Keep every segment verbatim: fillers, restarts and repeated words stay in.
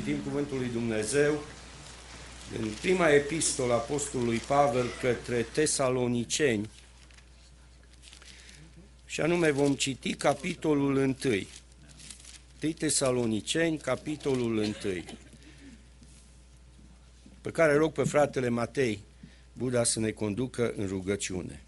Citim cuvântul lui Dumnezeu în prima epistolă a apostolului Pavel către Tesaloniceni, și anume vom citi capitolul întâi. întâi Tesaloniceni, capitolul întâi, pe care rog pe fratele Matei Buda să ne conducă în rugăciune.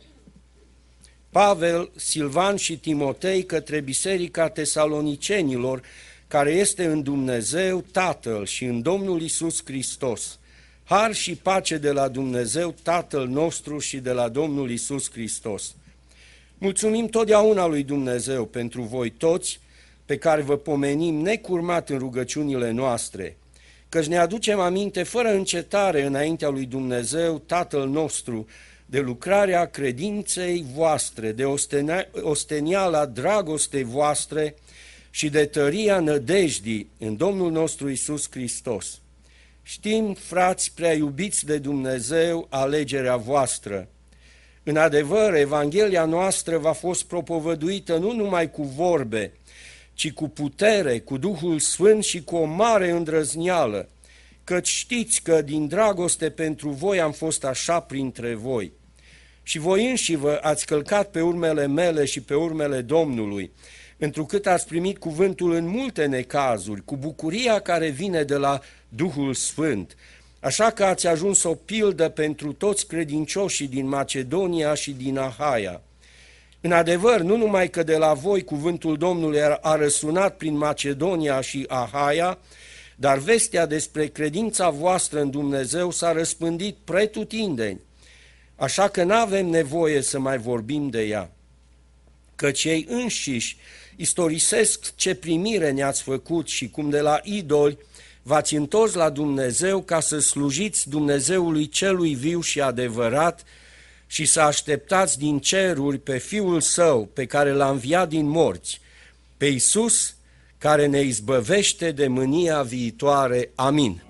Pavel, Silvan și Timotei către biserica tesalonicenilor, care este în Dumnezeu Tatăl și în Domnul Iisus Hristos. Har și pace de la Dumnezeu Tatăl nostru și de la Domnul Iisus Hristos. Mulțumim totdeauna lui Dumnezeu pentru voi toți, pe care vă pomenim necurmat în rugăciunile noastre, căci ne aducem aminte fără încetare înaintea lui Dumnezeu Tatăl nostru de lucrarea credinței voastre, de osteniala dragostei voastre și de tăria nădejdii în Domnul nostru Iisus Hristos. Știm, frați prea iubiți de Dumnezeu, alegerea voastră. În adevăr, Evanghelia noastră v-a fost propovăduită nu numai cu vorbe, ci cu putere, cu Duhul Sfânt și cu o mare îndrăzneală, căci știți că din dragoste pentru voi am fost așa printre voi. Și voi înși vă ați călcat pe urmele mele și pe urmele Domnului, întrucât ați primit cuvântul în multe necazuri, cu bucuria care vine de la Duhul Sfânt, așa că ați ajuns o pildă pentru toți credincioșii din Macedonia și din Ahaia. În adevăr, nu numai că de la voi cuvântul Domnului a răsunat prin Macedonia și Ahaia, dar vestea despre credința voastră în Dumnezeu s-a răspândit pretutindeni, așa că n-avem nevoie să mai vorbim de ea, căci ei înșiși istorisesc ce primire ne-ați făcut și cum de la idoli v-ați întors la Dumnezeu ca să slujiți Dumnezeului celui viu și adevărat și să așteptați din ceruri pe Fiul Său pe care l-a înviat din morți, pe Iisus care ne izbăvește de mânia viitoare. Amin.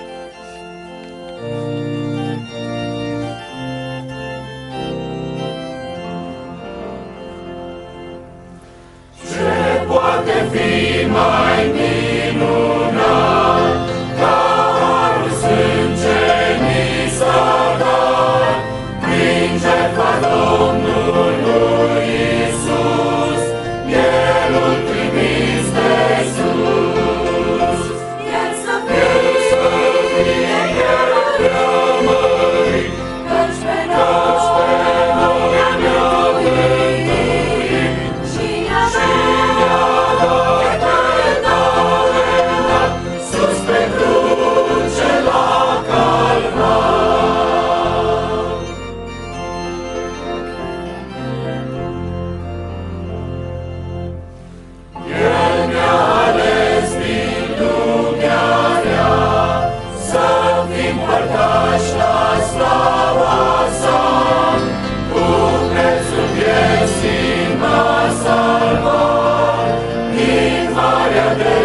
Ce poate fi mai minunat ca harul sânge ni s-a dat prin jertfa Domnului Iisus, Mielul trimis de sus. El să fie preamărit, căci pe noi ne-a mântuit și ne-a dat talentat sus pe cruce la Calvar. El ne-a ales din lumea rea să fim părtași la slava sa, cu prețul vieții m-a salvat din marea de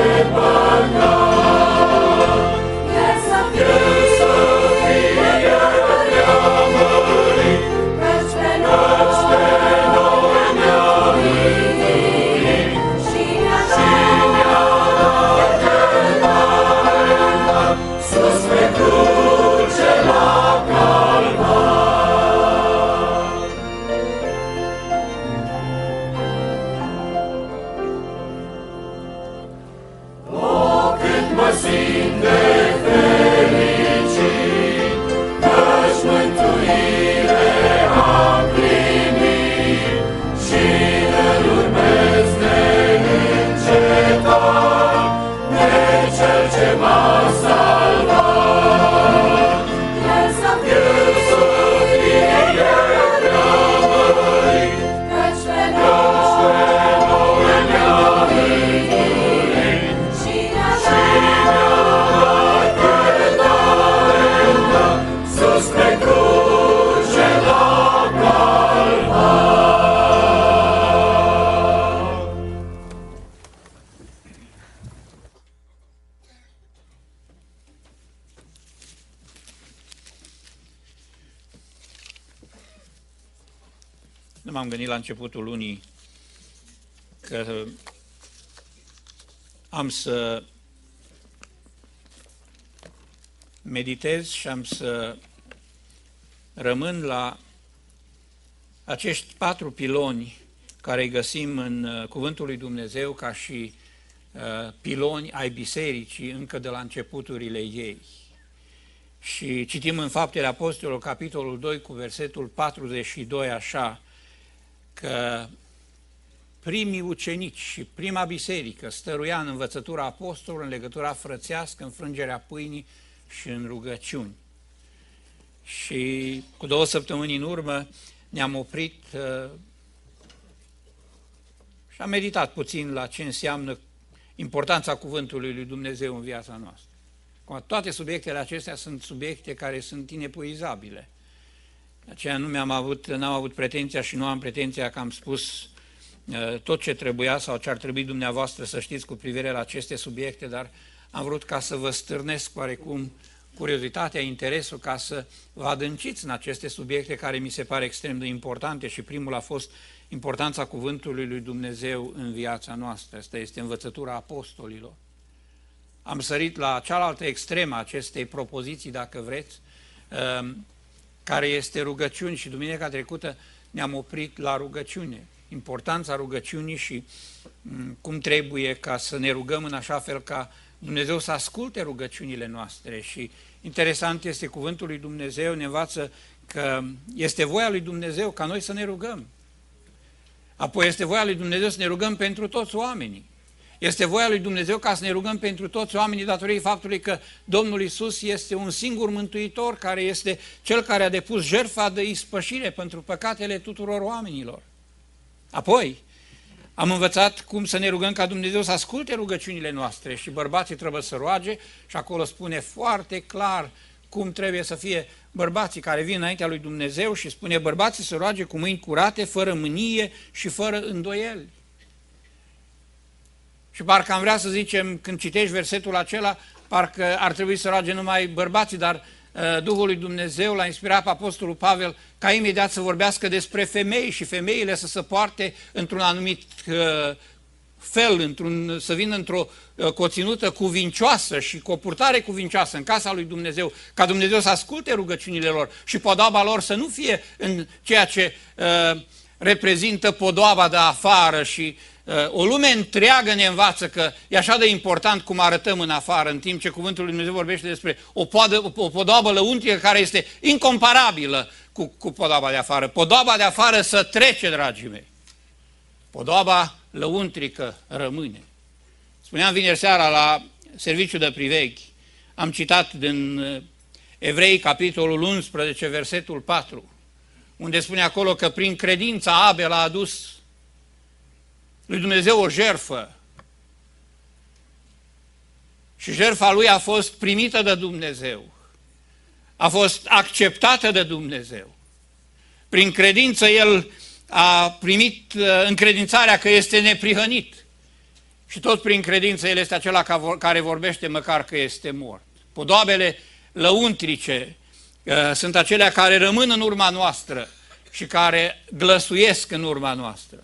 păcat. El să fie preamărit, căci pe noi ne-a mântuit și ne-a dat talentat sus pe cruce la Calvar. O, cât mă simt de fericit, căci mântuire am primit și îl urmez neîncetat pe Cel ce m-a salvat. El să fie preamărit, căci pe noi ne-a mântuit și ne-a dat talentat sus pe cruce la Calvar. Nu m-am gândit la începutul lunii că am să meditez și am să rămân la acești patru piloni care îi găsim în Cuvântul lui Dumnezeu ca și uh, piloni ai bisericii încă de la începuturile ei. Și citim în Faptele Apostolilor, capitolul doi, cu versetul patruzeci și doi, așa, că primii ucenici și prima biserică stăruia în învățătura apostolilor, în legătura frățească, în frângerea pâinii și în rugăciuni. Și cu două săptămâni în urmă ne-am oprit uh, și am meditat puțin la ce înseamnă importanța Cuvântului lui Dumnezeu în viața noastră. Toate subiectele acestea sunt subiecte care sunt inepuizabile. De aceea nu mi-am avut, n-am avut pretenția și nu am pretenția că am spus uh, tot ce trebuia sau ce ar trebui dumneavoastră să știți cu privire la aceste subiecte, dar am vrut ca să vă stârnesc oarecum curiozitatea, interesul, ca să vă adânciți în aceste subiecte care mi se pare extrem de importante și primul a fost importanța Cuvântului lui Dumnezeu în viața noastră. Asta este învățătura apostolilor. Am sărit la cealaltă extremă a acestei propoziții, dacă vreți, care este rugăciuni și duminica trecută ne-am oprit la rugăciune. Importanța rugăciunii și cum trebuie ca să ne rugăm în așa fel ca Dumnezeu să asculte rugăciunile noastre. Și interesant este Cuvântul lui Dumnezeu, ne învață că este voia lui Dumnezeu ca noi să ne rugăm. Apoi este voia lui Dumnezeu să ne rugăm pentru toți oamenii. Este voia lui Dumnezeu ca să ne rugăm pentru toți oamenii datorită faptului că Domnul Iisus este un singur mântuitor care este Cel care a depus jertfa de ispășire pentru păcatele tuturor oamenilor. Apoi am învățat cum să ne rugăm ca Dumnezeu să asculte rugăciunile noastre și bărbații trebuie să roage și acolo spune foarte clar cum trebuie să fie bărbații care vin înaintea lui Dumnezeu și spune bărbații să roage cu mâini curate, fără mânie și fără îndoieli. Și parcă am vrea să zicem, când citești versetul acela, parcă ar trebui să roage numai bărbații, dar uh, Duhul lui Dumnezeu l-a inspirat pe Apostolul Pavel ca imediat să vorbească despre femei și femeile să se poarte într-un anumit uh, fel, într-un, să vină într-o uh, coținută cuvincioasă și cu o purtare cuvincioasă în casa lui Dumnezeu, ca Dumnezeu să asculte rugăciunile lor și podoaba lor să nu fie în ceea ce uh, reprezintă podoaba de afară și o lume întreagă ne învață că e așa de important cum arătăm în afară, în timp ce Cuvântul lui Dumnezeu vorbește despre o, podă, o podoabă lăuntrică care este incomparabilă cu, cu podoaba de afară. Podoaba de afară să trece, dragii mei. Podoaba lăuntrică rămâne. Spuneam vineri seara la serviciul de priveghi, am citat din Evrei, capitolul unsprezece, versetul patru, unde spune acolo că prin credința Abel a adus lui Dumnezeu o jertfă și jertfa lui a fost primită de Dumnezeu, a fost acceptată de Dumnezeu. Prin credință el a primit încredințarea că este neprihănit și tot prin credință el este acela care vorbește măcar că este mort. Podoabele lăuntrice sunt acelea care rămân în urma noastră și care glăsuiesc în urma noastră.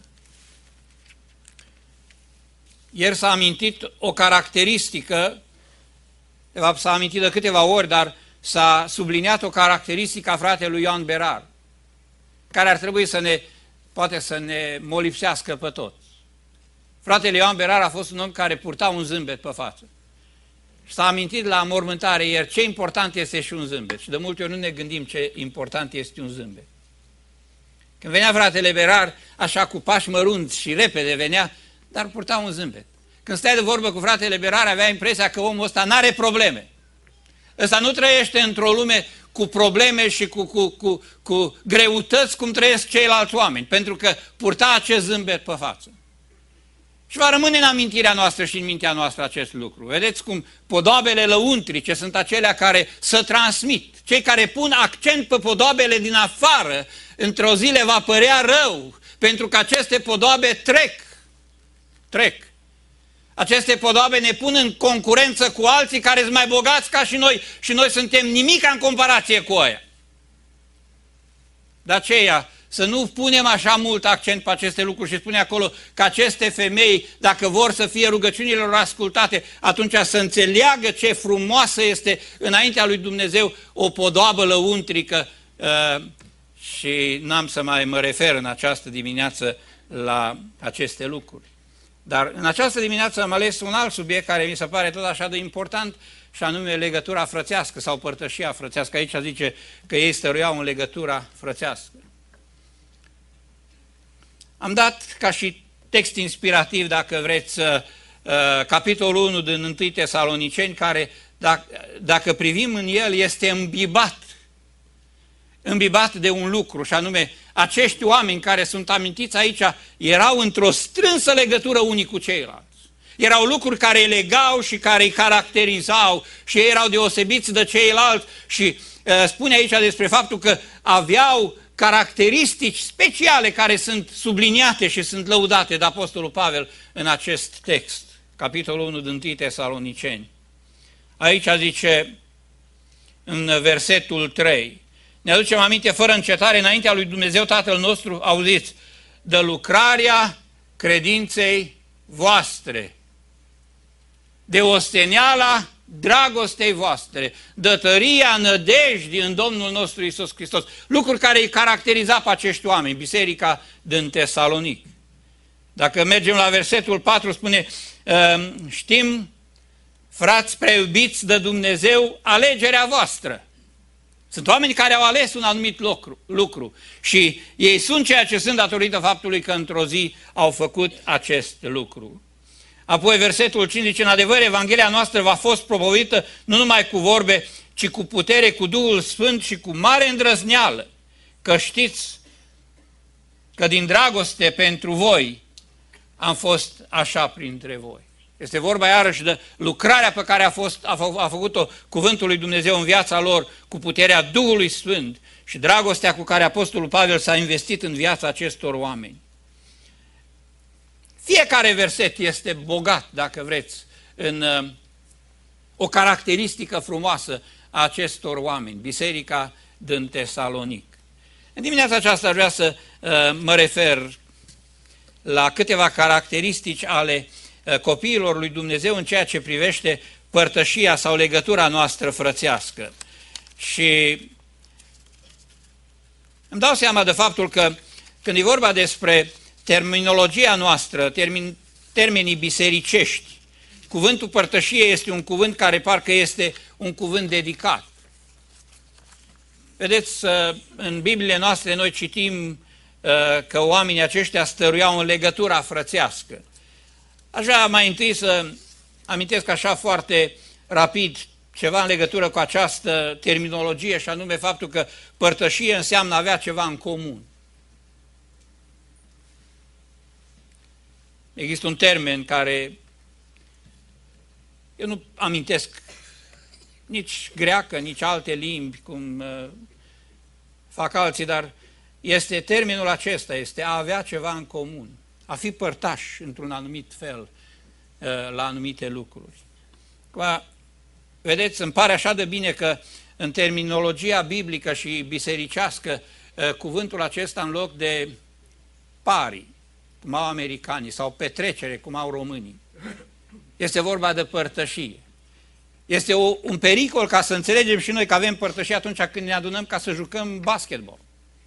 Ieri s-a amintit o caracteristică, de fapt s-a amintit de câteva ori, dar s-a subliniat o caracteristică a fratelui Ioan Berar, care ar trebui să ne, poate să ne molipsească pe toți. Fratele Ioan Berar a fost un om care purta un zâmbet pe față. S-a amintit la mormântare ieri ce important este și un zâmbet. Și de multe ori nu ne gândim ce important este un zâmbet. Când venea fratele Berar, așa cu pași mărunți și repede venea, dar purta un zâmbet. Când stai de vorbă cu fratele Berar, avea impresia că omul ăsta n-are probleme. Ăsta nu trăiește într-o lume cu probleme și cu, cu, cu, cu greutăți cum trăiesc ceilalți oameni, pentru că purta acest zâmbet pe față. Și va rămâne în amintirea noastră și în mintea noastră acest lucru. Vedeți cum podoabele lăuntrice sunt acelea care să transmit. Cei care pun accent pe podoabele din afară, într-o zi le va părea rău, pentru că aceste podoabe trec. Trec. Aceste podoabe ne pun în concurență cu alții care sunt mai bogați ca și noi și noi suntem nimica în comparație cu aia. De aceea să nu punem așa mult accent pe aceste lucruri și spune acolo că aceste femei, dacă vor să fie rugăciunile lor ascultate, atunci să înțeleagă ce frumoasă este înaintea lui Dumnezeu o podoabă lăuntrică și n-am să mai mă refer în această dimineață la aceste lucruri. Dar în această dimineață am ales un alt subiect care mi se pare tot așa de important și anume legătura frățească sau părtășia frățească. Aici zice că ei stăruiau în legătura frățească. Am dat ca și text inspirativ, dacă vreți, capitolul unu din întâi Tesaloniceni, care, dacă, dacă privim în el, este îmbibat, îmbibat de un lucru, și anume, acești oameni care sunt amintiți aici erau într-o strânsă legătură unii cu ceilalți. Erau lucruri care îi legau și care îi caracterizau și ei erau deosebiți de ceilalți și uh, spune aici despre faptul că aveau caracteristici speciale care sunt subliniate și sunt lăudate de Apostolul Pavel în acest text, capitolul unu din întâi Tesaloniceni. Aici zice în versetul trei, ne aducem aminte fără încetare înaintea lui Dumnezeu Tatăl nostru, auziți, de lucrarea credinței voastre, de osteneala dragostei voastre, de tăria nădejdii în Domnul nostru Iisus Hristos. Lucruri care îi caracteriza pe acești oameni, biserica din Tesalonic. Dacă mergem la versetul patru, spune, știm, frați preiubiți de Dumnezeu, alegerea voastră. Sunt oameni care au ales un anumit lucru, lucru și ei sunt ceea ce sunt datorită faptului că într-o zi au făcut acest lucru. Apoi versetul cinci zice, în adevăr, Evanghelia noastră v-a fost propovăduită nu numai cu vorbe, ci cu putere, cu Duhul Sfânt și cu mare îndrăzneală, că știți că din dragoste pentru voi am fost așa printre voi. Este vorba iarăși de lucrarea pe care a, fost, a, fă, a făcut-o cuvântul lui Dumnezeu în viața lor cu puterea Duhului Sfânt și dragostea cu care Apostolul Pavel s-a investit în viața acestor oameni. Fiecare verset este bogat, dacă vreți, în uh, o caracteristică frumoasă a acestor oameni, biserica din Tesalonic. În dimineața aceasta vreau să uh, mă refer la câteva caracteristici ale uh, copiilor lui Dumnezeu în ceea ce privește părtășia sau legătura noastră frățească. Și îmi dau seama de faptul că când e vorba despre terminologia noastră, termin, termenii bisericești, cuvântul părtășie este un cuvânt care parcă este un cuvânt dedicat. Vedeți, în Bibliile noastre noi citim că oamenii aceștia stăruiau în legătura frățească. Aș vrea mai întâi să amintesc așa foarte rapid ceva în legătură cu această terminologie și anume faptul că părtășie înseamnă avea ceva în comun. Există un termen care eu nu amintesc nici greacă, nici alte limbi, cum uh, fac alții, dar este termenul acesta, este a avea ceva în comun, a fi părtași într-un anumit fel uh, la anumite lucruri. Acum, vedeți, îmi pare așa de bine că în terminologia biblică și bisericească uh, cuvântul acesta în loc de pari, cum au americanii, sau petrecere, cum au românii. Este vorba de părtășie. Este o, un pericol ca să înțelegem și noi că avem părtășie atunci când ne adunăm ca să jucăm basketball.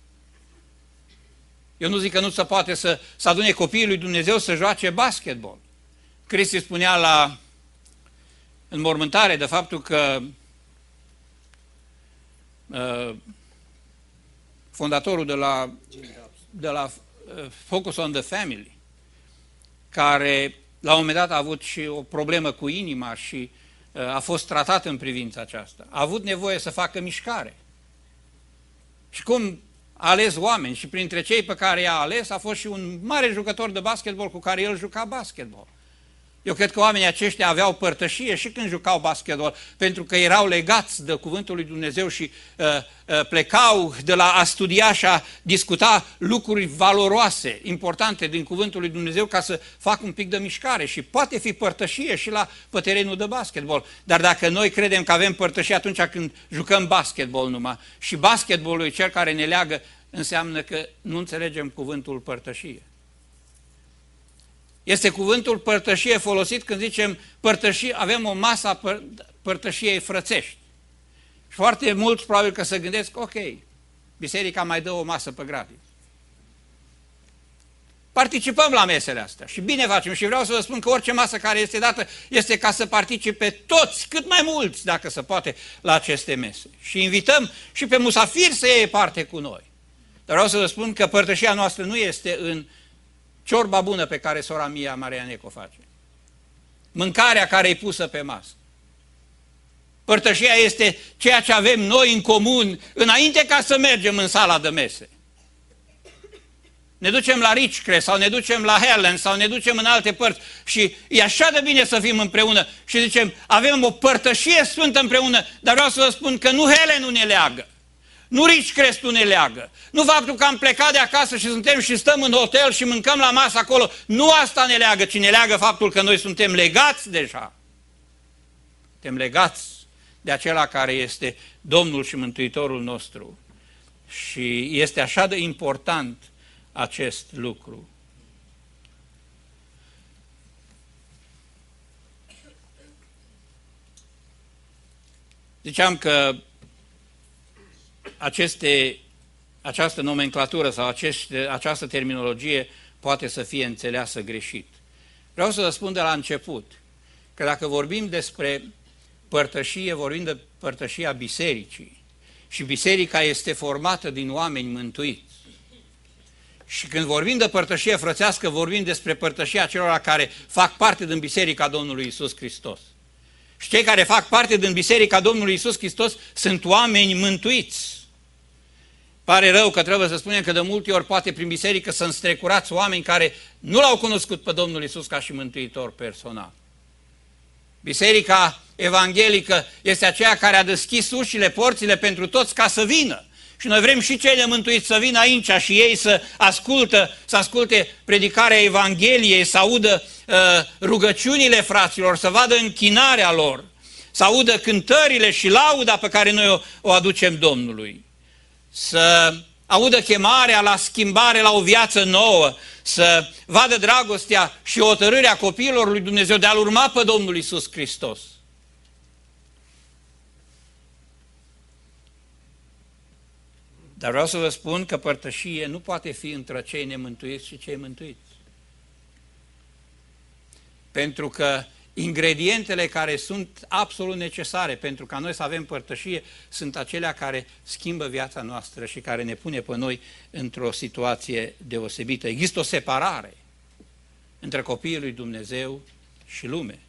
Eu nu zic că nu se poate să, să adune copiii lui Dumnezeu să joace basketball. Cristi spunea la înmormântare de faptul că uh, fondatorul de la, de la Focus on the Family, care la un moment dat a avut și o problemă cu inima și uh, a fost tratat în privința aceasta. A avut nevoie să facă mișcare. Și cum a ales oameni și printre cei pe care i-a ales a fost și un mare jucător de basketball cu care el juca basketball. Eu cred că oamenii aceștia aveau părtășie și când jucau basketball, pentru că erau legați de cuvântul lui Dumnezeu și uh, uh, plecau de la a studia și a discuta lucruri valoroase, importante din cuvântul lui Dumnezeu ca să facă un pic de mișcare și poate fi părtășie și la pe terenul de basketball. Dar dacă noi credem că avem părtășie atunci când jucăm basketball numai și basketballul e cel care ne leagă, înseamnă că nu înțelegem cuvântul părtășie. Este cuvântul părtășie folosit când zicem părtășie, avem o masă a păr părtășiei frățești. Și foarte mulți probabil că se gândesc, ok, biserica mai dă o masă pe gratis. Participăm la mesele astea și bine facem și vreau să vă spun că orice masă care este dată este ca să participe toți, cât mai mulți, dacă se poate, la aceste mese. Și invităm și pe musafiri să iei parte cu noi. Dar vreau să vă spun că părtășia noastră nu este în ciorba bună pe care sora Mia Marianec o face. Mâncarea care e pusă pe masă. Părtășia este ceea ce avem noi în comun înainte ca să mergem în sala de mese. Ne ducem la Ridgecrest sau ne ducem la Helen sau ne ducem în alte părți și e așa de bine să fim împreună și zicem, avem o părtășie sfântă împreună, dar vreau să vă spun că nu Helen nu ne leagă, nu Ridgecrest nu ne leagă, nu faptul că am plecat de acasă și suntem și stăm în hotel și mâncăm la masă acolo, nu asta ne leagă, ci ne leagă faptul că noi suntem legați deja. Suntem legați de acela care este Domnul și Mântuitorul nostru și este așa de important acest lucru. Ziceam că aceste, această nomenclatură sau aceste, această terminologie poate să fie înțeleasă greșit. Vreau să vă spun de la început că dacă vorbim despre părtășie, vorbim de părtășia bisericii și biserica este formată din oameni mântuiți. Și când vorbim de părtășie frățească, vorbim despre părtășia celor care fac parte din Biserica Domnului Iisus Hristos. Și cei care fac parte din Biserica Domnului Iisus Hristos sunt oameni mântuiți. Pare rău că trebuie să spunem că de multe ori poate prin biserică sunt strecurați oameni care nu l-au cunoscut pe Domnul Iisus ca și mântuitor personal. Biserica evanghelică este aceea care a deschis ușile, porțile pentru toți ca să vină. Și noi vrem și cei nemântuiți să vină aici și ei să ascultă, să asculte predicarea Evangheliei, să audă uh, rugăciunile fraților, să vadă închinarea lor, să audă cântările și lauda pe care noi o, o aducem Domnului, să audă chemarea la schimbare, la o viață nouă, să vadă dragostea și hotărârea copiilor lui Dumnezeu de a-L urma pe Domnul Iisus Hristos. Dar vreau să vă spun că părtășie nu poate fi între cei nemântuiți și cei mântuiți. Pentru că ingredientele care sunt absolut necesare pentru ca noi să avem părtășie sunt acelea care schimbă viața noastră și care ne pune pe noi într-o situație deosebită. Există o separare între copiii lui Dumnezeu și lume.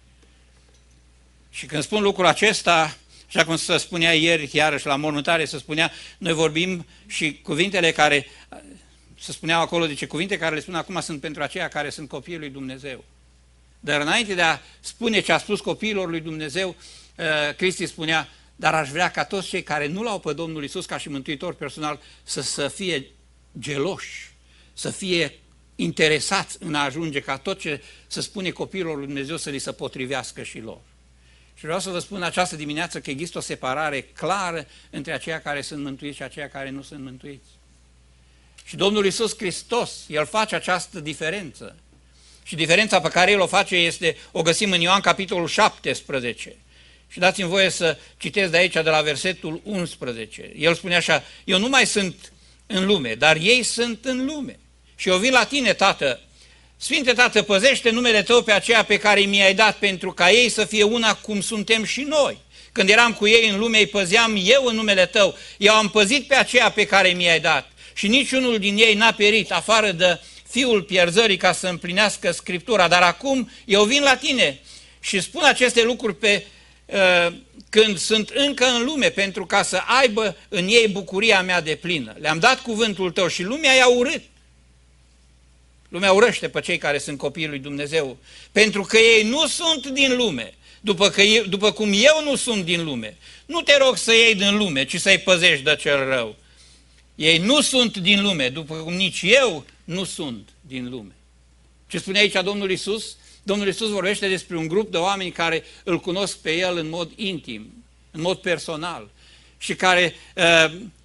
Și când spun lucrul acesta, așa cum se spunea ieri, iarăși la mormântare se spunea, noi vorbim și cuvintele care, se spuneau acolo, zice, cuvinte care le spun acum sunt pentru aceia care sunt copiii lui Dumnezeu. Dar înainte de a spune ce a spus copiilor lui Dumnezeu, Cristi spunea, dar aș vrea ca toți cei care nu l-au pe Domnul Iisus ca și mântuitor personal să, să fie geloși, să fie interesați în a ajunge ca tot ce se spune copiilor lui Dumnezeu să li se potrivească și lor. Și vreau să vă spun această dimineață că există o separare clară între aceia care sunt mântuiți și aceia care nu sunt mântuiți. Și Domnul Iisus Hristos, El face această diferență. Și diferența pe care El o face este, o găsim în Ioan capitolul șaptesprezece. Și dați-mi voie să citesc de aici, de la versetul unsprezece. El spune așa, eu nu mai sunt în lume, dar ei sunt în lume. Și eu vin la tine, Tată, Sfinte Tată, păzește numele Tău pe aceea pe care mi-ai dat, pentru ca ei să fie una cum suntem și noi. Când eram cu ei în lume, îi păzeam eu în numele Tău. Eu am păzit pe aceea pe care mi-ai dat. Și niciunul din ei n-a perit, afară de fiul pierzării, ca să împlinească Scriptura. Dar acum eu vin la tine și spun aceste lucruri pe, uh, când sunt încă în lume, pentru ca să aibă în ei bucuria mea deplină. Le-am dat cuvântul Tău și lumea i-a urât. Lumea urăște pe cei care sunt copiii lui Dumnezeu, pentru că ei nu sunt din lume, după, că eu, după cum eu nu sunt din lume. Nu te rog să iei din lume, ci să-i păzești de cel rău. Ei nu sunt din lume, după cum nici eu nu sunt din lume. Ce spune aici Domnul Iisus? Domnul Iisus vorbește despre un grup de oameni care îl cunosc pe El în mod intim, în mod personal și care... Uh,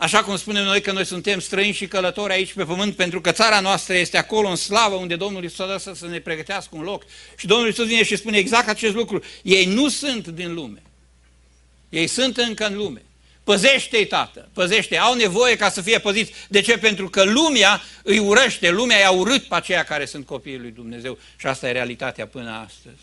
Așa cum spunem noi că noi suntem străini și călători aici pe pământ, pentru că țara noastră este acolo în slavă, unde Domnul Iisus a dat să ne pregătească un loc. Și Domnul Iisus vine și spune exact acest lucru. Ei nu sunt din lume. Ei sunt încă în lume. Păzește-i, Tată, păzește-i. Au nevoie ca să fie păziți. De ce? Pentru că lumea îi urăște, lumea i-a urât pe aceia care sunt copiii lui Dumnezeu. Și asta e realitatea până astăzi.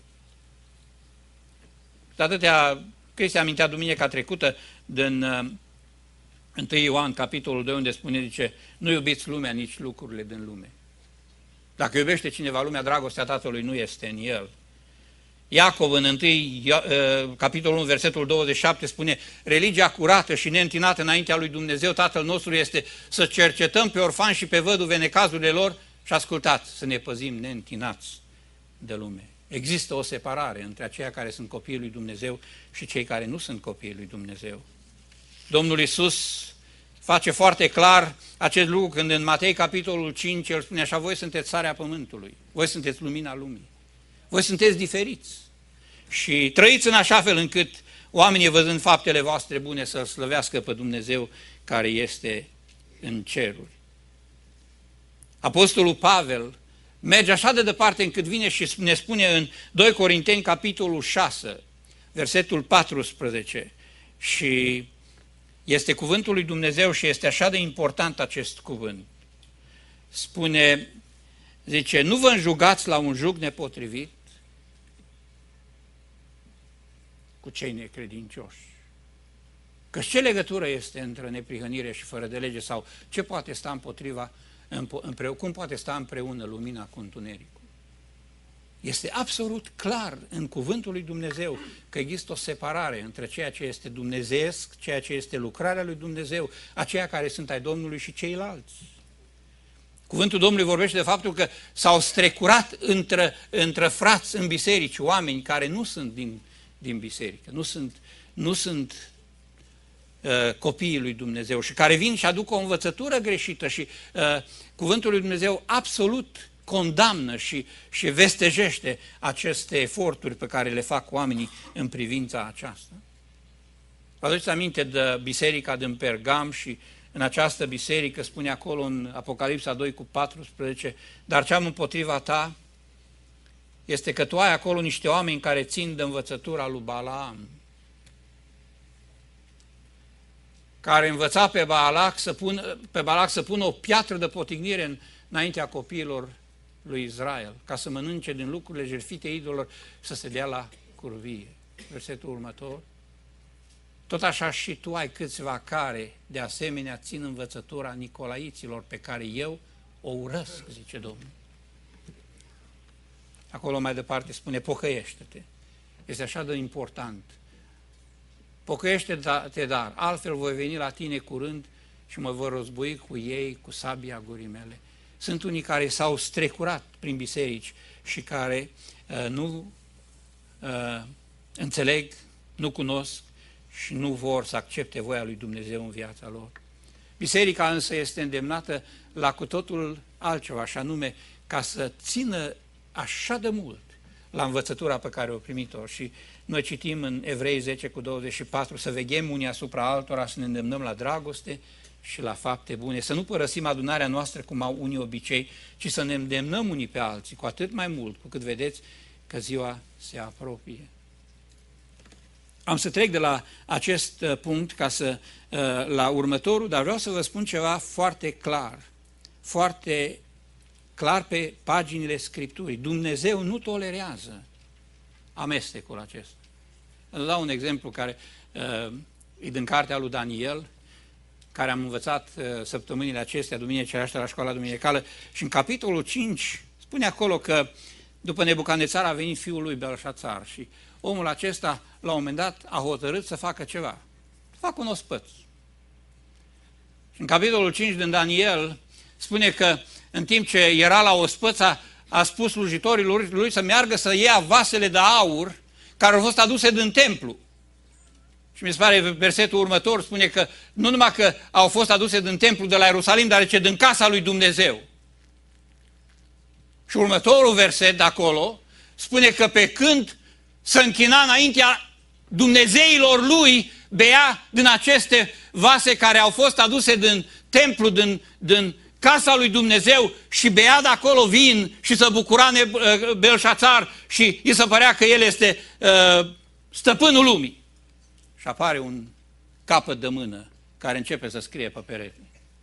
De atâtea, Cristi amintea duminica trecută din uh, întâi Ioan, capitolul doi, unde spune, zice, nu iubiți lumea, nici lucrurile din lume. Dacă iubește cineva lumea, dragostea Tatălui nu este în el. Iacov în întâi, capitolul unu, versetul douăzeci și șapte spune, religia curată și neîntinată înaintea lui Dumnezeu, Tatăl nostru, este să cercetăm pe orfani și pe văduve necazurile lor și ascultați, să ne păzim neîntinați de lume. Există o separare între aceia care sunt copiii lui Dumnezeu și cei care nu sunt copiii lui Dumnezeu. Domnul Iisus face foarte clar acest lucru când în Matei, capitolul cinci, el spune așa, voi sunteți sarea pământului, voi sunteți lumina lumii, voi sunteți diferiți și trăiți în așa fel încât oamenii, văzând faptele voastre bune, să-L slăvească pe Dumnezeu care este în ceruri. Apostolul Pavel merge așa de departe încât vine și ne spune în doi Corinteni, capitolul șase, versetul paisprezece, și este cuvântul lui Dumnezeu și este așa de important acest cuvânt. Spune, zice, nu vă înjugați la un jug nepotrivit cu cei necredincioși. Că ce legătură este între neprihănire și fără de lege, sau ce poate sta împotriva, împreună, cum poate sta împreună lumina cu întunericul? Este absolut clar în cuvântul lui Dumnezeu că există o separare între ceea ce este dumnezeiesc, ceea ce este lucrarea lui Dumnezeu, aceia care sunt ai Domnului și ceilalți. Cuvântul Domnului vorbește de faptul că s-au strecurat între, între frați în biserici oameni care nu sunt din, din biserică, nu sunt, nu sunt uh, copiii lui Dumnezeu și care vin și aduc o învățătură greșită și uh, cuvântul lui Dumnezeu absolut condamnă și, și vestejește aceste eforturi pe care le fac oamenii în privința aceasta. Vă aduceți aminte de biserica din Pergam și în această biserică spune acolo în Apocalipsa doi cu paisprezece, dar ce am împotriva ta este că tu ai acolo niște oameni care țin de învățătura lui Balaam, care învăța pe Balac să pună, pe Balac să pună o piatră de potignire în, înaintea copiilor lui Israel, ca să mănânce din lucrurile jertfite idolilor, să se dea la curvie. Versetul următor. Tot așa și tu ai câțiva care, de asemenea, țin învățătura nicolaiților, pe care eu o urăsc, zice Domnul. Acolo mai departe spune, pocăiește-te. Este așa de important. Pocăiește-te, dar altfel voi veni la tine curând și mă voi război cu ei, cu sabia gurii mele. Sunt unii care s-au strecurat prin biserici și care uh, nu uh, înțeleg, nu cunosc și nu vor să accepte voia lui Dumnezeu în viața lor. Biserica însă este îndemnată la cu totul altceva, așa anume, ca să țină așa de mult la învățătura pe care o primit-o. Și noi citim în Evrei zece cu douăzeci și patru, să veghem unii asupra altora, să ne îndemnăm la dragoste și la fapte bune, să nu părăsim adunarea noastră cum au unii obicei, ci să ne îndemnăm unii pe alții, cu atât mai mult, cu cât vedeți că ziua se apropie. Am să trec de la acest punct ca să, la următorul, dar vreau să vă spun ceva foarte clar, foarte clar pe paginile Scripturii. Dumnezeu nu tolerează amestecul acesta. Îl dau un exemplu care e din cartea lui Daniel, care am învățat săptămânile acestea, duminicile astea la școala duminicală, și în capitolul cinci spune acolo că după Nebucanețar a venit fiul lui Belșațar și omul acesta, la un moment dat, a hotărât să facă ceva. Să facă un ospăț. Și în capitolul cinci din Daniel spune că în timp ce era la ospăț, a, a spus slujitorilor lui să meargă să ia vasele de aur care au fost aduse din templu. Și mi se pare versetul următor spune că nu numai că au fost aduse din templu de la Ierusalim, dar ce din casa lui Dumnezeu. Și următorul verset de acolo spune că pe când se închina înaintea Dumnezeilor lui, bea din aceste vase care au fost aduse din templu, din, din casa lui Dumnezeu și bea de acolo vin și să bucura Belșațar și îi se părea că el este uh, stăpânul lumii. Și apare un capăt de mână care începe să scrie pe perete.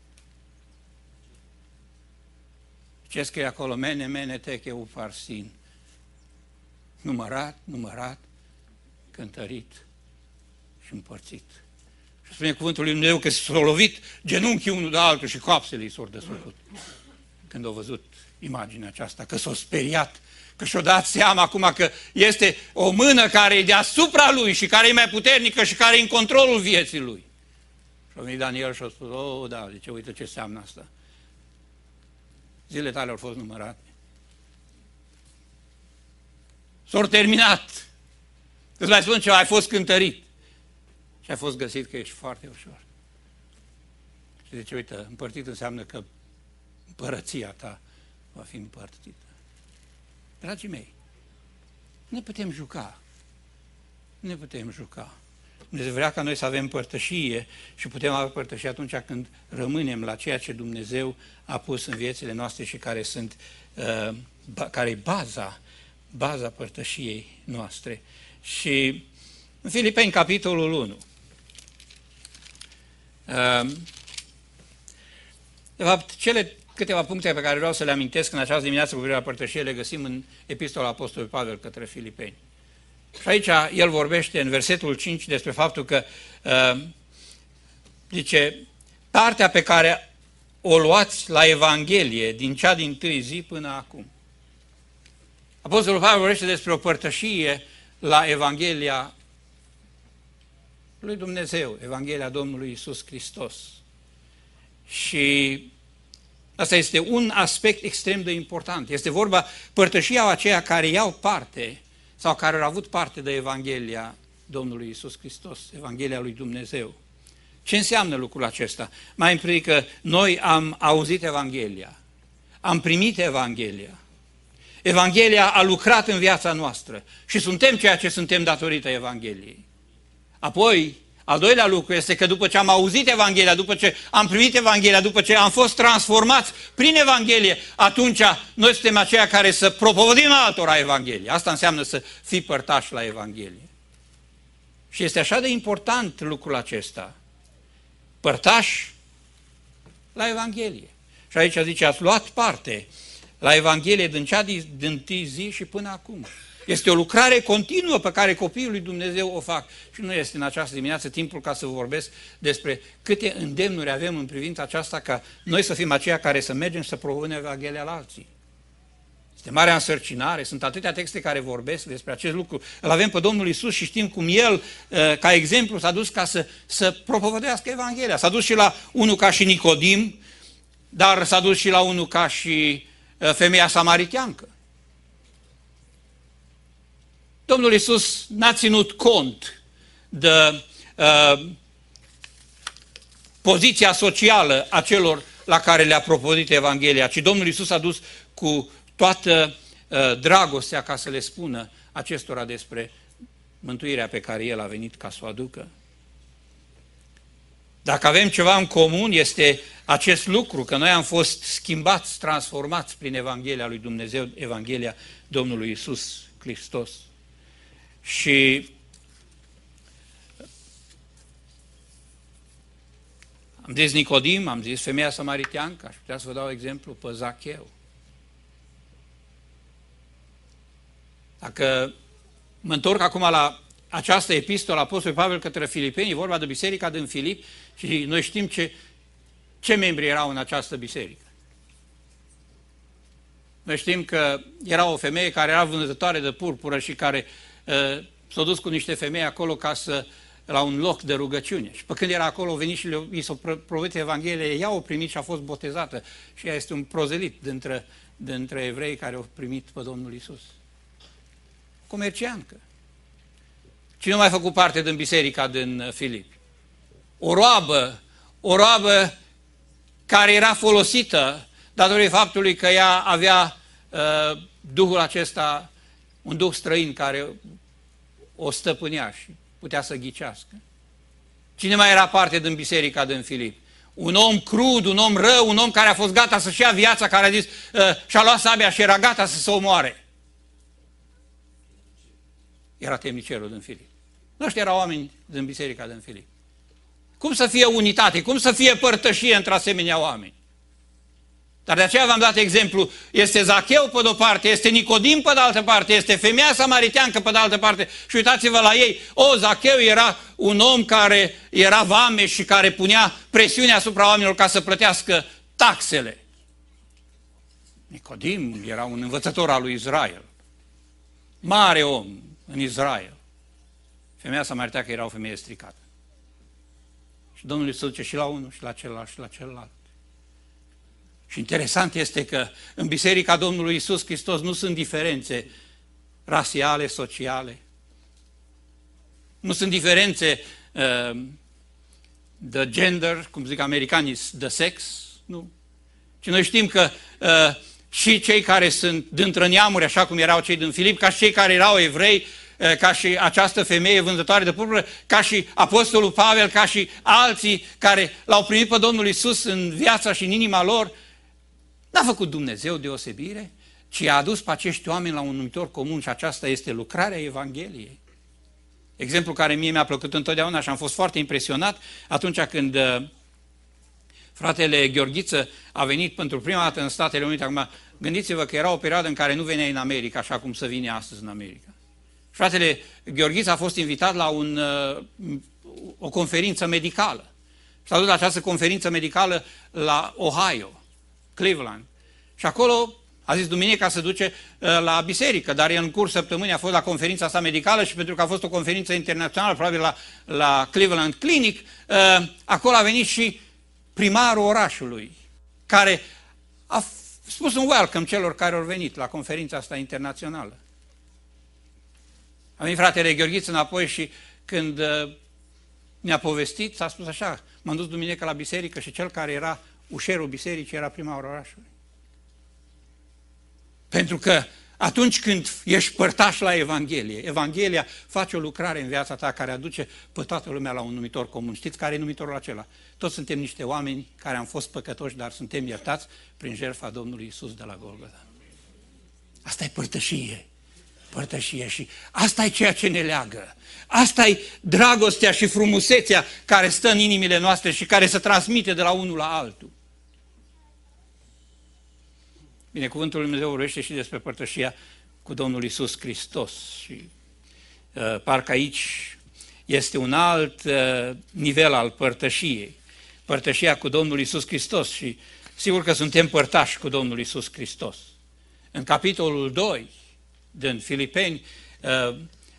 Ce scrie acolo? Mene, mene, teche, uparsin. Numărat, numărat, cântărit și împărțit. Și spune cuvântul lui Dumnezeu că s-au lovit genunchii unul de altul și coapsele i s-au desfăcut. Când au văzut imaginea aceasta, că s-au speriat, că și-au dat seama acum că este o mână care e deasupra lui și care e mai puternică și care e în controlul vieții lui. Și a venit Daniel și a spus, oh, da, zice, uite ce înseamnă asta. Zilele tale au fost numărate. S-au terminat. Îți mai spun ceva, ai fost cântărit. Și ai fost găsit că ești foarte ușor. Și zice, uite, împărțit înseamnă că împărăția ta va fi împărțită. Dragii mei, ne putem juca. Ne putem juca. Dumnezeu vrea ca noi să avem părtășie și putem avea părtășie atunci când rămânem la ceea ce Dumnezeu a pus în viețile noastre și care sunt, uh, ba, care e baza, baza părtășiei noastre. Și în Filipeni, capitolul unu, uh, de fapt, cele câteva puncte pe care vreau să le amintesc în această dimineață cu privire la părtășie le găsim în Epistola Apostolului Pavel către Filipeni. Și aici el vorbește în versetul cinci despre faptul că, uh, zice, partea pe care o luați la Evanghelie din cea dintâi zi până acum. Apostolul Pavel vorbește despre o părtășie la Evanghelia lui Dumnezeu, Evanghelia Domnului Iisus Hristos. Și asta este un aspect extrem de important. Este vorba părtășia aceia care iau parte sau care au avut parte de Evanghelia Domnului Iisus Hristos, Evanghelia lui Dumnezeu. Ce înseamnă lucrul acesta? Mai întâi că noi am auzit Evanghelia, am primit Evanghelia, Evanghelia a lucrat în viața noastră și suntem ceea ce suntem datorită Evangheliei. Apoi, al doilea lucru este că după ce am auzit Evanghelia, după ce am primit Evanghelia, după ce am fost transformați prin Evanghelie, atunci noi suntem aceia care să propovădim altora Evanghelia. Asta înseamnă să fii părtaș la Evanghelie. Și este așa de important lucrul acesta. Părtaș la Evanghelie. Și aici zice, ați luat parte la Evanghelie din cea din tâi zi și până acum. Este o lucrare continuă pe care copiii lui Dumnezeu o fac. Și nu este în această dimineață timpul ca să vorbesc despre câte îndemnuri avem în privința aceasta ca noi să fim aceia care să mergem și să propunem Evanghelia la alții. Este marea însărcinare, sunt atâtea texte care vorbesc despre acest lucru. Îl avem pe Domnul Iisus și știm cum El, ca exemplu, s-a dus ca să, să propovădească Evanghelia. S-a dus și la unul ca și Nicodim, dar s-a dus și la unul ca și femeia samariteancă. Domnul Iisus n-a ținut cont de uh, poziția socială a celor la care le-a propovăduit Evanghelia, ci Domnul Iisus a dus cu toată uh, dragostea ca să le spună acestora despre mântuirea pe care El a venit ca să o aducă. Dacă avem ceva în comun, este acest lucru, că noi am fost schimbați, transformați prin Evanghelia lui Dumnezeu, Evanghelia Domnului Iisus Hristos. Și am zis Nicodim, am zis femeia samariteancă, aș putea să vă dau exemplu pe Zacheu. Dacă mă întorc acum la această epistolă a Apostolului Pavel către Filipeni, e vorba de biserica din Filip și noi știm ce, ce membri erau în această biserică. Noi știm că era o femeie care era vânzătoare de purpură și care uh, s-a dus cu niște femei acolo ca să, la un loc de rugăciune. Și pe când era acolo, au venit și le, i s-a propovăduit Evanghelia, ea o primit și a fost botezată. Și ea este un prozelit dintre, dintre evrei care au primit pe Domnul Iisus. Comerciancă. Cine nu mai a făcut parte din biserica din Filipi? O roabă, o roabă care era folosită datorită faptului că ea avea uh, Duhul acesta, un Duh străin care o stăpânea și putea să ghicească. Cine mai era parte din biserica din Filip? Un om crud, un om rău, un om care a fost gata să-și ia viața, care a zis, uh, și-a luat sabia și era gata să se omoare. Era temnicerul din Filip. Ăștia erau oameni din biserica din Filip. Cum să fie unitate, cum să fie părtășie între asemenea oameni? Dar de aceea v-am dat exemplu, este Zacheu pe de-o parte, este Nicodim pe de altă parte, este femeia samariteancă pe de altă parte și uitați-vă la ei. O, Zacheu era un om care era vameș și care punea presiune asupra oamenilor ca să plătească taxele. Nicodim era un învățător al lui Israel, mare om în Israel. Femeia samariteancă era o femeie stricată. Și Domnul Iisus duce și la unul, și la celălalt, și la celălalt. Și interesant este că în Biserica Domnului Iisus Hristos nu sunt diferențe rasiale, sociale. Nu sunt diferențe uh, de gender, cum zic americanii, de sex. Nu. Și noi știm că uh, și cei care sunt dintre neamuri, așa cum erau cei din Filip, ca și cei care erau evrei, uh, ca și această femeie vânzătoare de purpură, ca și Apostolul Pavel, ca și alții care l-au primit pe Domnul Iisus în viața și în inima lor, n-a făcut Dumnezeu deosebire, ci a adus pe acești oameni la un numitor comun și aceasta este lucrarea Evangheliei. Exemplu care mie mi-a plăcut întotdeauna și am fost foarte impresionat atunci când uh, fratele Gheorghiță a venit pentru prima dată în Statele Unite. Acum, gândiți-vă că era o perioadă în care nu venea în America așa cum se vine astăzi în America. Fratele Gheorghiță a fost invitat la un, uh, o conferință medicală. S-a dus la această conferință medicală la Ohio, Cleveland. Și acolo a zis duminica să duce uh, la biserică, dar în curs săptămânii a fost la conferința sa medicală și pentru că a fost o conferință internațională, probabil la, la Cleveland Clinic, uh, acolo a venit și primarul orașului, care a spus un welcome celor care au venit la conferința asta internațională. A venit fratele Gheorghiță înapoi și când uh, ne-a povestit, s-a spus așa, m-am dus duminică la biserică și cel care era ușerul bisericii era primarul orașului. Pentru că atunci când ești părtaș la Evanghelie, Evanghelia face o lucrare în viața ta care aduce pe toată lumea la un numitor comun. Știți care e numitorul acela? Toți suntem niște oameni care am fost păcătoși, dar suntem iertați prin jertfa Domnului Iisus de la Golgota. Asta e părtășie. Părtășie și asta e ceea ce ne leagă. Asta e dragostea și frumusețea care stă în inimile noastre și care se transmite de la unul la altul. Bine, cuvântul lui Dumnezeu vorbește și despre părtășia cu Domnul Iisus Hristos și uh, parcă aici este un alt uh, nivel al părtășiei. Părtășia cu Domnul Iisus Hristos și sigur că suntem părtași cu Domnul Iisus Hristos. În capitolul doi din Filipeni uh,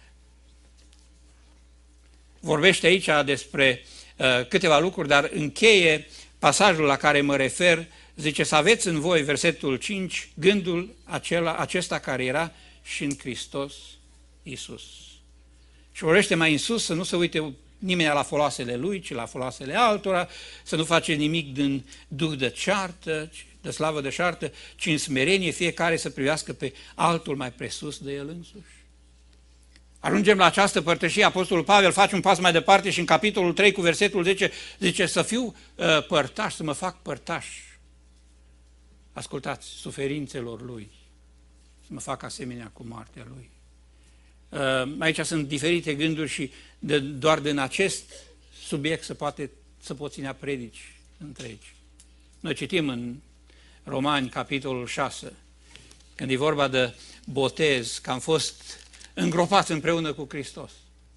vorbește aici despre uh, câteva lucruri, dar încheie pasajul la care mă refer. Zice să aveți în voi, versetul cinci, gândul acela, acesta care era și în Hristos Iisus. Și vorbește mai în sus să nu se uite nimeni la foloasele lui, ci la foloasele altora, să nu face nimic din duh de ceartă, de slavă de ceartă, ci în smerenie fiecare să privească pe altul mai presus de el însuși. Ajungem la această părtășie, Apostolul Pavel face un pas mai departe și în capitolul trei cu versetul zece zice să fiu uh, părtaș, să mă fac părtaș. Ascultați, suferințelor lui, să mă fac asemenea cu moartea lui. Aici sunt diferite gânduri și de, doar din acest subiect se poate să pot ținea predici întregi. Noi citim în Romani, capitolul șase, când e vorba de botez, că am fost îngropați împreună cu Hristos.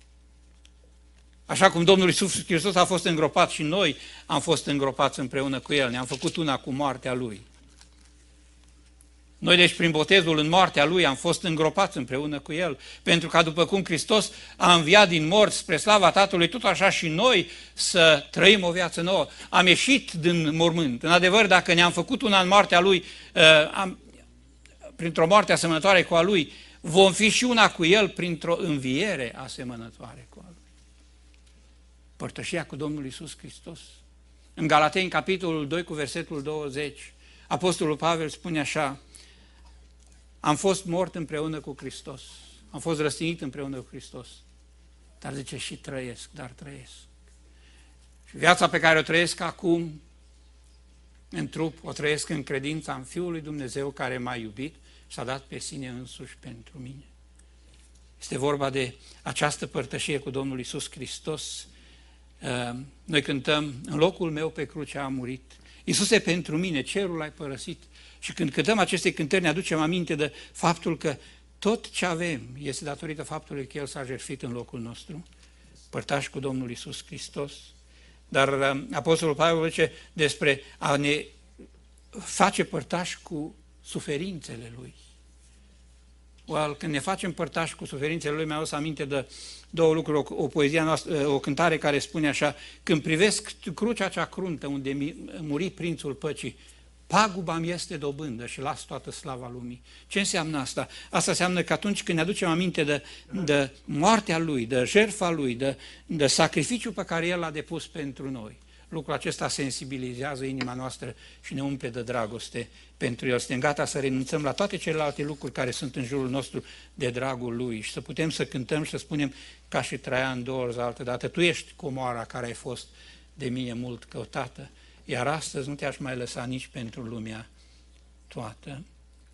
Așa cum Domnul Iisus Hristos a fost îngropat și noi am fost îngropați împreună cu El, ne-am făcut una cu moartea Lui. Noi, deci, prin botezul în moartea Lui am fost îngropați împreună cu El, pentru ca după cum Hristos a înviat din morți spre slava Tatălui, tot așa și noi să trăim o viață nouă. Am ieșit din mormânt. În adevăr, dacă ne-am făcut una în moartea Lui, printr-o moarte asemănătoare cu a Lui, vom fi și una cu El printr-o înviere asemănătoare cu a Lui. Părtășia cu Domnul Iisus Hristos. În Galateni, capitolul doi, cu versetul douăzeci, Apostolul Pavel spune așa: am fost mort împreună cu Hristos, am fost răstignit împreună cu Hristos, dar zice și trăiesc, dar trăiesc. Și viața pe care o trăiesc acum, în trup, o trăiesc în credința în Fiul lui Dumnezeu care m-a iubit și a dat pe sine însuși pentru mine. Este vorba de această părtășie cu Domnul Iisus Hristos. Noi cântăm, în locul meu pe cruce a murit. Iisuse, pentru mine, cerul ai părăsit. Și când cântăm aceste cântări, ne aducem aminte de faptul că tot ce avem este datorită faptului că El s-a jertfit în locul nostru, părtași cu Domnul Iisus Hristos. Dar Apostolul Pavel zice despre a ne face părtași cu suferințele Lui. Well, când ne facem părtași cu suferințele Lui, mi-a adus aminte de două lucruri, o, o poezie noastră, o cântare care spune așa: când privesc crucea cea cruntă unde muri prințul păcii, paguba-mi este dobândă și las toată slava lumii. Ce înseamnă asta? Asta înseamnă că atunci când ne aducem aminte de, de moartea Lui, de jertfa Lui, de, de sacrificiul pe care El l-a depus pentru noi, lucrul acesta sensibilizează inima noastră și ne umple de dragoste pentru El. Suntem gata să renunțăm la toate celelalte lucruri care sunt în jurul nostru de dragul Lui și să putem să cântăm și să spunem ca și Traian două ori altă dată: Tu ești comoara care ai fost de mine mult căutată, iar astăzi nu te-aș mai lăsa nici pentru lumea toată.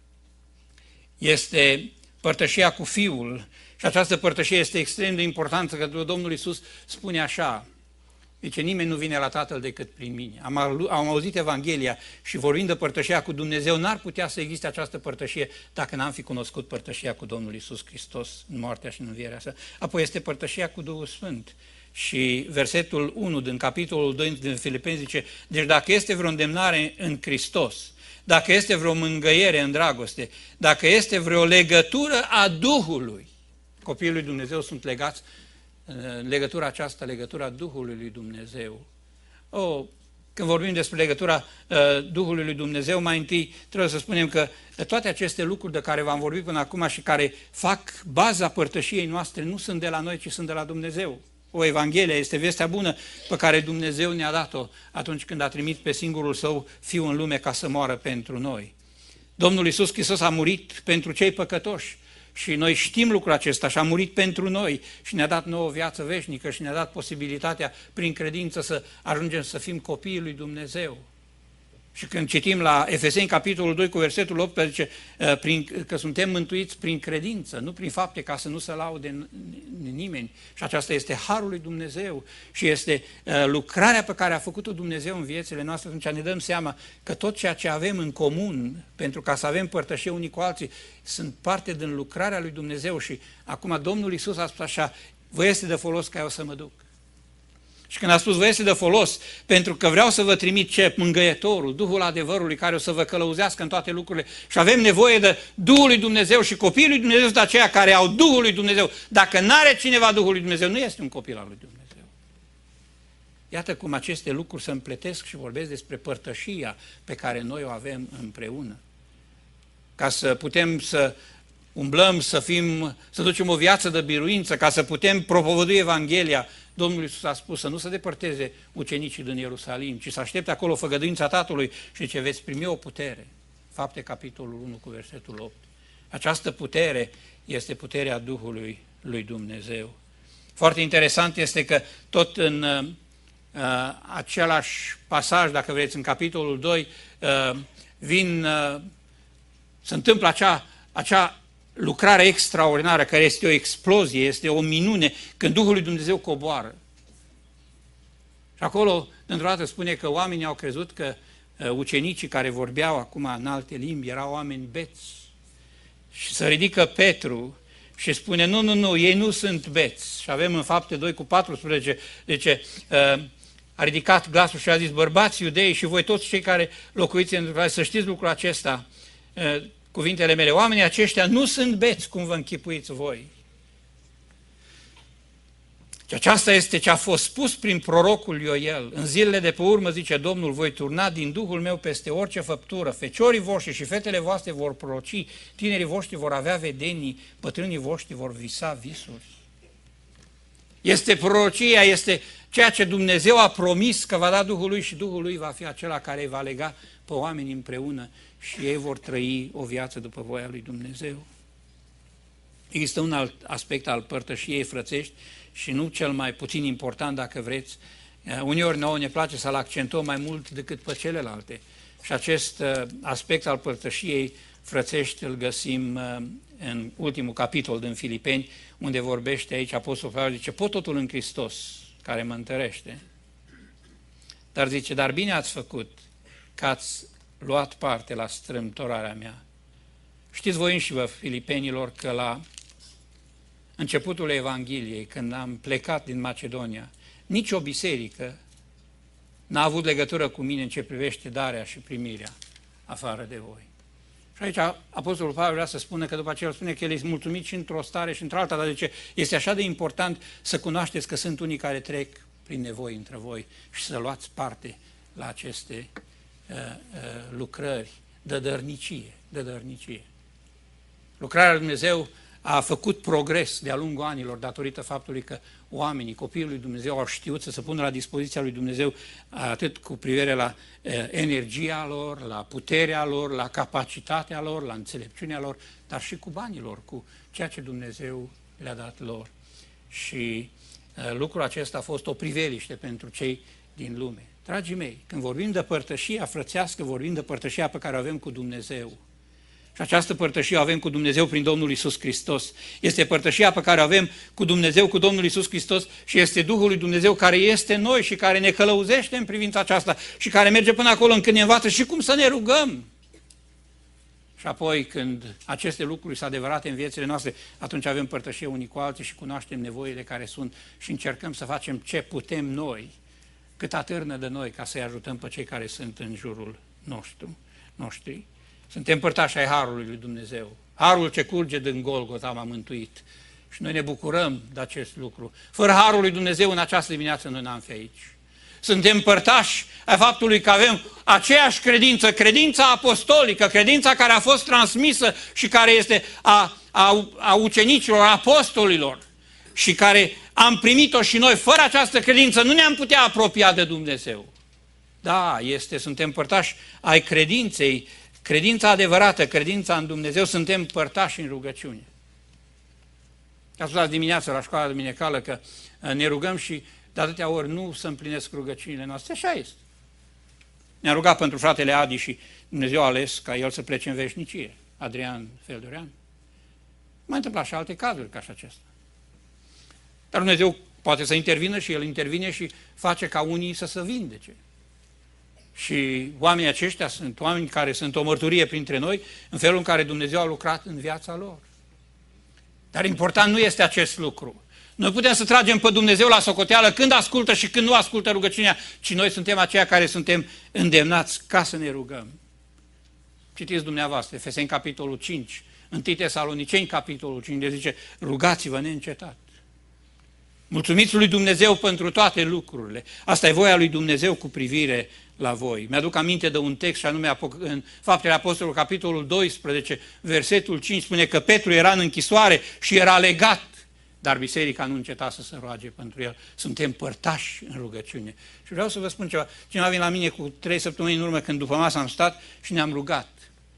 Este părtășia cu Fiul și această părtășie este extrem de importantă, că Domnul Iisus spune așa: zice, nimeni nu vine la Tatăl decât prin mine. Am, am auzit Evanghelia și vorbind de părtășia cu Dumnezeu, n-ar putea să existe această părtășie dacă n-am fi cunoscut părtășia cu Domnul Iisus Hristos în moartea și în învierea sa. Apoi este părtășia cu Duhul Sfânt. Și versetul unu din capitolul doi din Filipeni zice: deci dacă este vreo îndemnare în Hristos, dacă este vreo mângâiere în dragoste, dacă este vreo legătură a Duhului, copiii lui Dumnezeu sunt legați, legătura aceasta, legătura Duhului lui Dumnezeu. Oh, când vorbim despre legătura uh, Duhului lui Dumnezeu, mai întâi trebuie să spunem că toate aceste lucruri de care v-am vorbit până acum și care fac baza părtășiei noastre nu sunt de la noi, ci sunt de la Dumnezeu. O Evanghelie este vestea bună pe care Dumnezeu ne-a dat-o atunci când a trimis pe singurul Său Fiu în lume ca să moară pentru noi. Domnul Iisus Hristos a murit pentru cei păcătoși și noi știm lucrul acesta și a murit pentru noi și ne-a dat nouă viață veșnică și ne-a dat posibilitatea prin credință să ajungem să fim copiii lui Dumnezeu. Și când citim la Efeseni, capitolul doi, cu versetul optsprezece, că suntem mântuiți prin credință, nu prin fapte, ca să nu se laude nimeni. Și aceasta este harul lui Dumnezeu și este lucrarea pe care a făcut-o Dumnezeu în viețile noastre. Atunci ne dăm seama că tot ceea ce avem în comun, pentru ca să avem părtășie unii cu alții, sunt parte din lucrarea lui Dumnezeu. Și acum Domnul Iisus a spus așa: vă este de folos ca eu să mă duc. Și când a spus vă este de folos, pentru că vreau să vă trimit ce? Mângâietorul, Duhul adevărului, care o să vă călăuzească în toate lucrurile. Și avem nevoie de Duhul lui Dumnezeu și copiii lui Dumnezeu sunt aceia care au Duhul lui Dumnezeu. Dacă n-are cineva Duhul lui Dumnezeu, nu este un copil al lui Dumnezeu. Iată cum aceste lucruri se împletesc și vorbesc despre părtășia pe care noi o avem împreună. Ca să putem să umblăm, să fim, să ducem o viață de biruință, ca să putem propovădui Evanghelia, Domnul Iisus a spus să nu se depărteze ucenicii din Ierusalim, ci să aștepte acolo făgăduința Tatălui și ce veți primi o putere. Fapte, capitolul unu, cu versetul opt. Această putere este puterea Duhului lui Dumnezeu. Foarte interesant este că tot în uh, același pasaj, dacă vreți, în capitolul doi, uh, vin, uh, se întâmplă acea, acea lucrare extraordinară, care este o explozie, este o minune, când Duhul lui Dumnezeu coboară. Și acolo, dintr-o dată, spune că oamenii au crezut că ucenicii care vorbeau acum în alte limbi erau oameni beți. Și se ridică Petru și spune, nu, nu, nu, ei nu sunt beți. Și avem în Fapte doi cu paisprezece, deci a ridicat glasul și a zis, bărbați iudei și voi toți cei care locuiți în Israel, să știți lucrul acesta, cuvintele mele, oamenii aceștia nu sunt beți cum vă închipuiți voi. Și aceasta este ce a fost spus prin prorocul Ioel. În zilele de pe urmă, zice Domnul, voi turna din Duhul meu peste orice făptură, feciorii voștri și fetele voastre vor proroci, tinerii voștri vor avea vedenii, bătrânii voștri vor visa visuri. Este prorocia, este ceea ce Dumnezeu a promis că va da Duhul lui și Duhul lui va fi acela care îi va lega pe oameni împreună și ei vor trăi o viață după voia lui Dumnezeu. Există un alt aspect al părtășiei frățești și nu cel mai puțin important, dacă vreți, Uneori nouă ne place să-l accentuăm mai mult decât pe celelalte. Și acest aspect al părtășiei frățești îl găsim în ultimul capitol din Filipeni, unde vorbește aici Apostolul Pavel, zice, pot totul în Hristos, care mă întărește. Dar zice, dar bine ați făcut că ați luat parte la strâmtorarea mea. Știți voi înși-vă, filipenilor, că la începutul Evangheliei, când am plecat din Macedonia, nici o biserică n-a avut legătură cu mine în ce privește darea și primirea afară de voi. Și aici Apostolul Pavel vrea să spună că după aceea spune că el este mulțumit și într-o stare și într-alta, dar zice, este așa de important să cunoașteți că sunt unii care trec prin nevoi între voi și să luați parte la aceste uh, uh, lucrări de dărnicie, de dărnicie. Lucrarea lui Dumnezeu a făcut progres de-a lungul anilor datorită faptului că oamenii, copiii lui Dumnezeu au știut să se pună la dispoziția lui Dumnezeu atât cu privire la uh, energia lor, la puterea lor, la capacitatea lor, la înțelepciunea lor, dar și cu banii lor, cu ceea ce Dumnezeu le-a dat lor. Și uh, lucrul acesta a fost o priveliște pentru cei din lume. Dragii mei, când vorbim de părtășia frățească, vorbim de părtășia pe care o avem cu Dumnezeu. Și această părtășie o avem cu Dumnezeu prin Domnul Iisus Hristos. Este părtășia pe care o avem cu Dumnezeu, cu Domnul Iisus Hristos și este Duhul lui Dumnezeu care este în noi și care ne călăuzește în privința aceasta și care merge până acolo încât ne învață și cum să ne rugăm. Și apoi când aceste lucruri sunt adevărate în viețile noastre, atunci avem părtășie unii cu alții și cunoaștem nevoile care sunt și încercăm să facem ce putem noi, cât atârnă de noi, ca să-i ajutăm pe cei care sunt în jurul nostru, noștri. Suntem părtași ai Harului lui Dumnezeu. Harul ce curge din Golgota m-a mântuit. Și noi ne bucurăm de acest lucru. Fără Harul lui Dumnezeu în această dimineață noi n-am fi aici. Suntem părtași ai faptului că avem aceeași credință, credința apostolică, credința care a fost transmisă și care este a, a, a ucenicilor, a apostolilor și care am primit-o și noi. Fără această credință nu ne-am putea apropia de Dumnezeu. Da, este, suntem părtași ai credinței, credința adevărată, credința în Dumnezeu, suntem părtași în rugăciune. Ați spus dimineața la școala duminicală că ne rugăm și de atâtea ori nu se împlinesc rugăciunile noastre. Așa este. Ne-a rugat pentru fratele Adi și Dumnezeu a ales ca el să plece în veșnicie. Adrian Feldorean. Mai întâmplat și alte cazuri ca și acesta. Dar Dumnezeu poate să intervină și el intervine și face ca unii să se vindece. Și oamenii aceștia sunt oameni care sunt o mărturie printre noi în felul în care Dumnezeu a lucrat în viața lor. Dar important nu este acest lucru. Noi putem să tragem pe Dumnezeu la socoteală când ascultă și când nu ascultă rugăciunea, ci noi suntem aceia care suntem îndemnați ca să ne rugăm. Citiți dumneavoastră, Efeseni capitolul cinci, întâi Tesaloniceni capitolul cinci, de zice, rugați-vă neîncetat. Mulțumiți lui Dumnezeu pentru toate lucrurile. Asta e voia lui Dumnezeu cu privire la voi. Mi-aduc aminte de un text, și anume în Faptele Apostolului, capitolul doisprezece, versetul cinci, spune că Petru era în închisoare și era legat, dar biserica nu înceta să se roage pentru el. Suntem părtași în rugăciune. Și vreau să vă spun ceva. Cineva vine la mine cu trei săptămâni în urmă, când după masă am stat și ne-am rugat.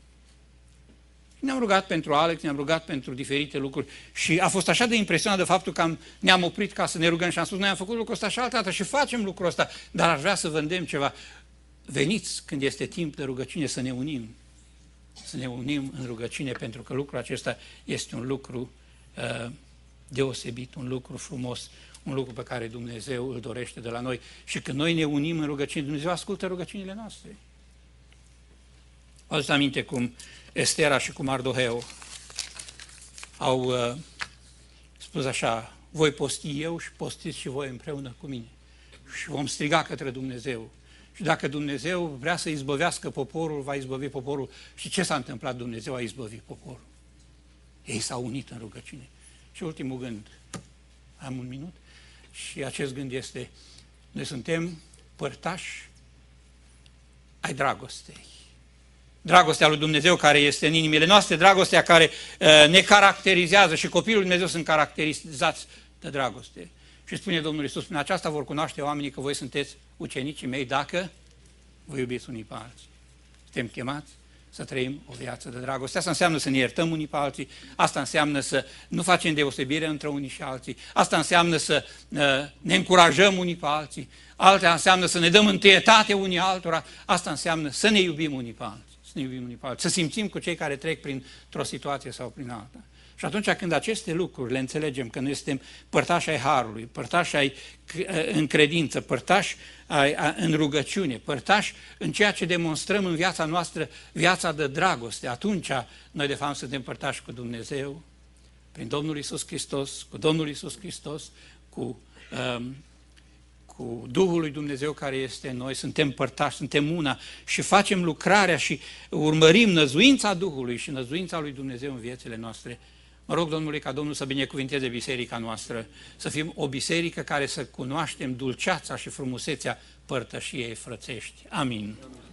Ne-am rugat pentru Alex, ne-am rugat pentru diferite lucruri și a fost așa de impresionat de faptul că am, ne-am oprit ca să ne rugăm și am spus, noi am făcut lucrul ăsta și altă dată și facem lucrul ăsta, dar aș vrea să vă îndemn ceva. Veniți când este timp de rugăciune să ne unim, să ne unim în rugăciune, pentru că lucrul acesta este un lucru uh, deosebit, un lucru frumos, un lucru pe care Dumnezeu îl dorește de la noi. Și când noi ne unim în rugăciune, Dumnezeu ascultă rugăciunile noastre. Vă aduceți aminte cum Estera și cu Mardoheu au uh, spus așa, voi posti eu și postiți și voi împreună cu mine. Și vom striga către Dumnezeu. Și dacă Dumnezeu vrea să izbăvească poporul, va izbăvi poporul. Și ce s-a întâmplat? Dumnezeu a izbăvit poporul. Ei s-au unit în rugăciune. Și ultimul gând, am un minut, și acest gând este, noi suntem părtași ai dragostei. Dragostea lui Dumnezeu care este în inimile noastre, dragostea care uh, ne caracterizează și copiii lui Dumnezeu sunt caracterizați de dragoste. Și spune Domnul Iisus, prin aceasta vor cunoaște oamenii că voi sunteți ucenicii mei dacă vă iubiți unii pe alții. Suntem chemați să trăim o viață de dragoste. Asta înseamnă să ne iertăm unii pe alții, asta înseamnă să nu facem deosebire între unii și alții, asta înseamnă să ne încurajăm unii pe alții, alta înseamnă să ne dăm întâietate unii altora, asta înseamnă să ne iubim unii pe alții, să ne iubim unii pe alții, să simțim cu cei care trec printr-o situație sau prin alta. Și atunci când aceste lucruri le înțelegem, că noi suntem părtași ai Harului, părtași ai în credință, părtași ai, a, în rugăciune, părtași în ceea ce demonstrăm în viața noastră, viața de dragoste, atunci noi de fapt suntem părtași cu Dumnezeu, prin Domnul Iisus Hristos, cu Domnul Iisus Hristos, cu, um, cu Duhul lui Dumnezeu care este în noi, suntem părtași, suntem una și facem lucrarea și urmărim năzuința Duhului și năzuința lui Dumnezeu în viețile noastre. Mă rog Domnului ca Domnul să binecuvinteze biserica noastră, să fim o biserică care să cunoaștem dulceața și frumusețea părtășiei frățești. Amin.